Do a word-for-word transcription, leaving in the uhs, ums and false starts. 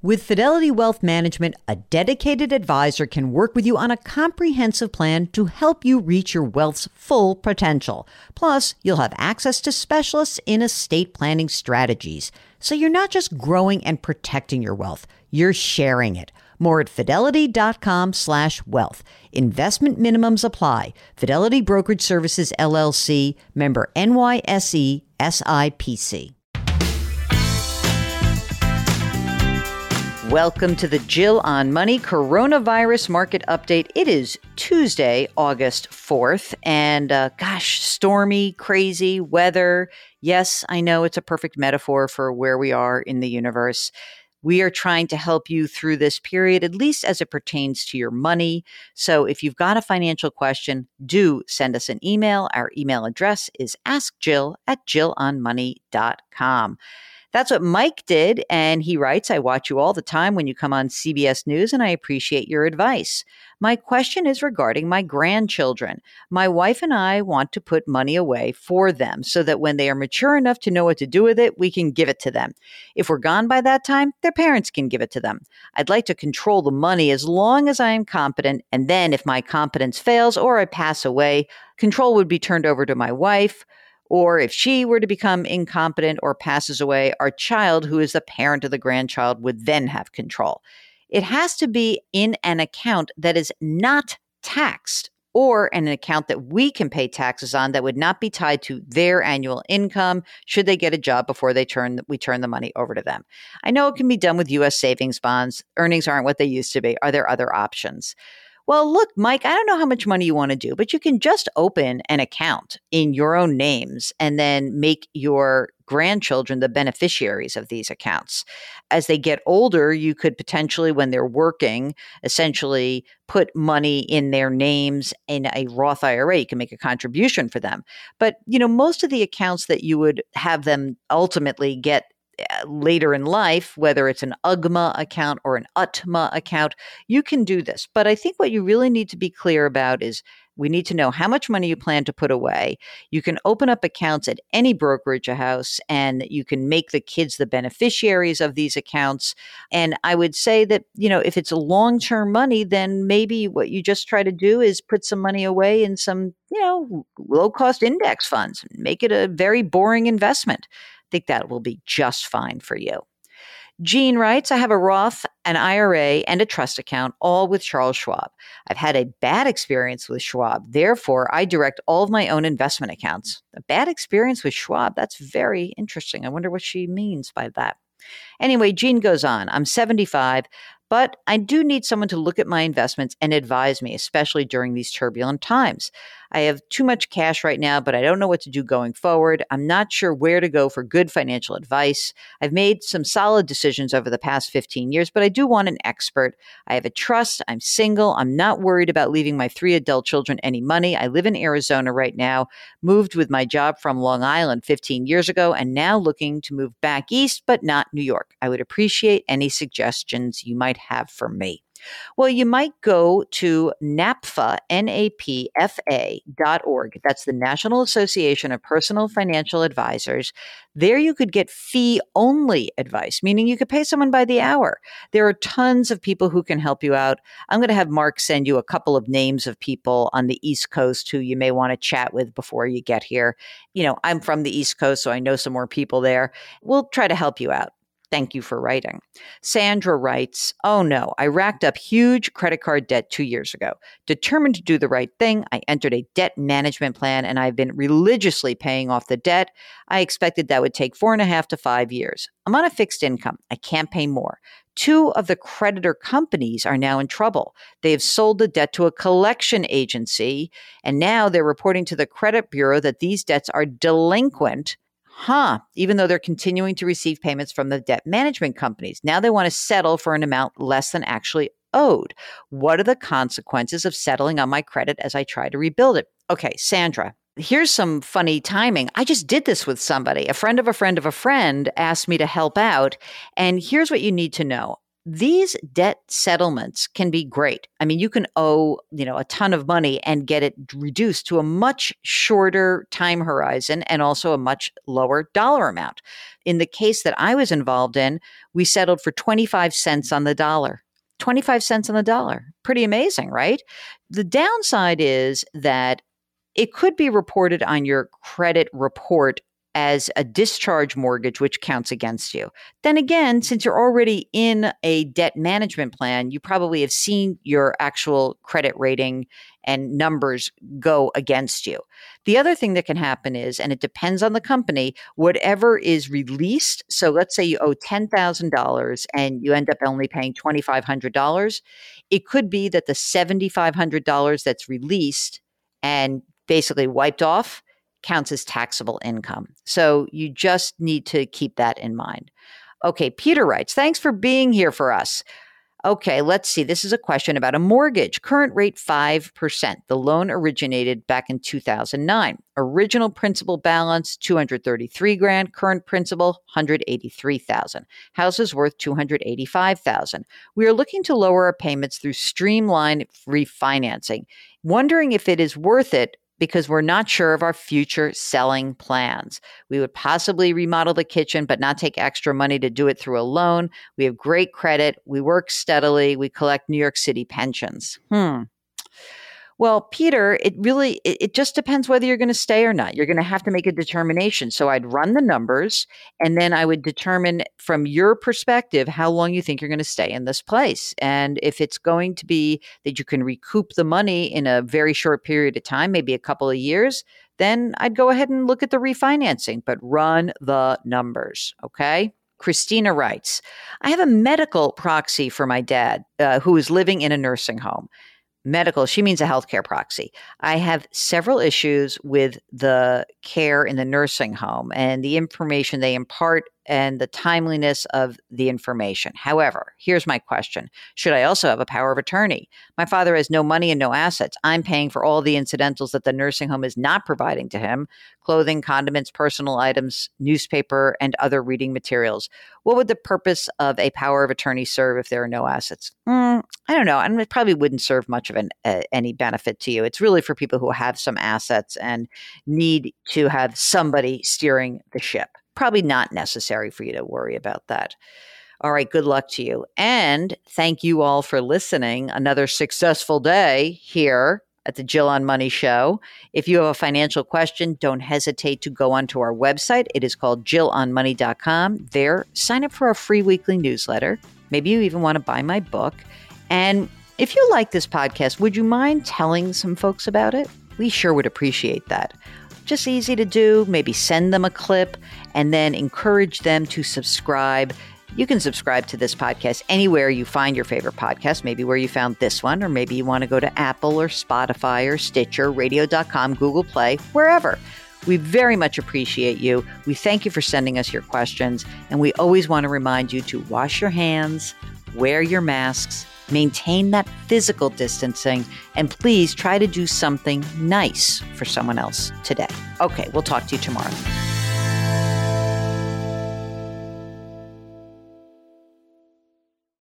With Fidelity Wealth Management, a dedicated advisor can work with you on a comprehensive plan to help you reach your wealth's full potential. Plus, you'll have access to specialists in estate planning strategies. So you're not just growing and protecting your wealth, you're sharing it. More at fidelity.com slash wealth. Investment minimums apply. Fidelity Brokerage Services, L L C, member N Y S E, S I P C. Welcome to the Jill on Money Coronavirus Market Update. It is Tuesday, August fourth, and uh, gosh, stormy, crazy weather. Yes, I know it's a perfect metaphor for where we are in the universe. We are trying to help you through this period, at least as it pertains to your money. So if you've got a financial question, do send us an email. Our email address is askjill at jill on money dot com. That's what Mike did, and he writes, I watch you all the time when you come on C B S News, and I appreciate your advice. My question is regarding my grandchildren. My wife and I want to put money away for them so that when they are mature enough to know what to do with it, we can give it to them. If we're gone by that time, their parents can give it to them. I'd like to control the money as long as I am competent, and then if my competence fails or I pass away, control would be turned over to my wife. Or if she were to become incompetent or passes away, our child, who is the parent of the grandchild, would then have control. It has to be in an account that is not taxed, or an account that we can pay taxes on that would not be tied to their annual income should they get a job before they turn we turn the money over to them. I know it can be done with U S savings bonds. Earnings aren't what they used to be. Are there other options? Well, look, Mike, I don't know how much money you want to do, but you can just open an account in your own names and then make your grandchildren the beneficiaries of these accounts. As they get older, you could potentially, when they're working, essentially put money in their names in a Roth I R A. You can make a contribution for them. But, you know, most of the accounts that you would have them ultimately get later in life, whether it's an U G M A account or an U T M A account, you can do this. But I think what you really need to be clear about is we need to know how much money you plan to put away. You can open up accounts at any brokerage house and you can make the kids the beneficiaries of these accounts. And I would say that, you know, if it's a long-term money, then maybe what you just try to do is put some money away in some, you know, low-cost index funds. Make it a very boring investment. I think that will be just fine for you. Jean writes, I have a Roth, an I R A, and a trust account, all with Charles Schwab. I've had a bad experience with Schwab. Therefore, I direct all of my own investment accounts. A bad experience with Schwab? That's very interesting. I wonder what she means by that. Anyway, Jean goes on. I'm seventy-five, but I do need someone to look at my investments and advise me, especially during these turbulent times. I have too much cash right now, but I don't know what to do going forward. I'm not sure where to go for good financial advice. I've made some solid decisions over the past fifteen years, but I do want an expert. I have a trust. I'm single. I'm not worried about leaving my three adult children any money. I live in Arizona right now, moved with my job from Long Island fifteen years ago, and now looking to move back east, but not New York. I would appreciate any suggestions you might have for me. Well, you might go to NAPFA, N A P F A dot org. That's the National Association of Personal Financial Advisors. There you could get fee-only advice, meaning you could pay someone by the hour. There are tons of people who can help you out. I'm going to have Mark send you a couple of names of people on the East Coast who you may want to chat with before you get here. You know, I'm from the East Coast, so I know some more people there. We'll try to help you out. Thank you for writing. Sandra writes, oh no, I racked up huge credit card debt two years ago. Determined to do the right thing, I entered a debt management plan and I've been religiously paying off the debt. I expected that would take four and a half to five years. I'm on a fixed income. I can't pay more. Two of the creditor companies are now in trouble. They have sold the debt to a collection agency, and now they're reporting to the credit bureau that these debts are delinquent. Huh, even though they're continuing to receive payments from the debt management companies. Now they want to settle for an amount less than actually owed. What are the consequences of settling on my credit as I try to rebuild it? Okay, Sandra, here's some funny timing. I just did this with somebody. A friend of a friend of a friend asked me to help out. And here's what you need to know. these debt settlements can be great. I mean, you can owe, you know, a ton of money and get it reduced to a much shorter time horizon and also a much lower dollar amount. In the case that I was involved in, we settled for twenty-five cents on the dollar. twenty-five cents on the dollar. Pretty amazing, right? The downside is that it could be reported on your credit report as a discharge mortgage, which counts against you. Then again, since you're already in a debt management plan, you probably have seen your actual credit rating and numbers go against you. The other thing that can happen is, and it depends on the company, whatever is released. So let's say you owe ten thousand dollars and you end up only paying two thousand five hundred dollars. It could be that the seven thousand five hundred dollars that's released and basically wiped off counts as taxable income. So you just need to keep that in mind. Okay, Peter writes, thanks for being here for us. Okay, let's see. This is a question about a mortgage. Current rate five percent. The loan originated back in two thousand nine. Original principal balance two hundred thirty-three grand. Current principal one hundred eighty-three thousand. House is worth two hundred eighty-five thousand. We are looking to lower our payments through streamlined refinancing. Wondering if it is worth it because we're not sure of our future selling plans. We would possibly remodel the kitchen, but not take extra money to do it through a loan. We have great credit. We work steadily. We collect New York City pensions. Hmm. Well, Peter, it really, it, it just depends whether you're going to stay or not. You're going to have to make a determination. So I'd run the numbers and then I would determine from your perspective how long you think you're going to stay in this place. And if it's going to be that you can recoup the money in a very short period of time, maybe a couple of years, then I'd go ahead and look at the refinancing, but run the numbers. Okay. Christina writes, I have a medical proxy for my dad uh, who is living in a nursing home. Medical, she means a healthcare proxy. I have several issues with the care in the nursing home and the information they impart and the timeliness of the information. However, here's my question. Should I also have a power of attorney? My father has no money and no assets. I'm paying for all the incidentals that the nursing home is not providing to him: clothing, condiments, personal items, newspaper, and other reading materials. What would the purpose of a power of attorney serve if there are no assets? Mm, I don't know. I mean, it probably wouldn't serve much of an, uh, any benefit to you. It's really for people who have some assets and need to have somebody steering the ship. Probably not necessary for you to worry about that. All right, good luck to you. And thank you all for listening. Another successful day here at the Jill on Money Show. If you have a financial question, don't hesitate to go onto our website. It is called jill on money dot com. There, sign up for our free weekly newsletter. Maybe you even want to buy my book. And if you like this podcast, would you mind telling some folks about it? We sure would appreciate that. Just easy to do. Maybe send them a clip and then encourage them to subscribe. You can subscribe to this podcast anywhere you find your favorite podcast, maybe where you found this one, or maybe you want to go to Apple or Spotify or Stitcher, radio dot com, Google Play, wherever. We very much appreciate you. We thank you for sending us your questions. And we always want to remind you to wash your hands, wear your masks, maintain that physical distancing, and please try to do something nice for someone else today. Okay, we'll talk to you tomorrow.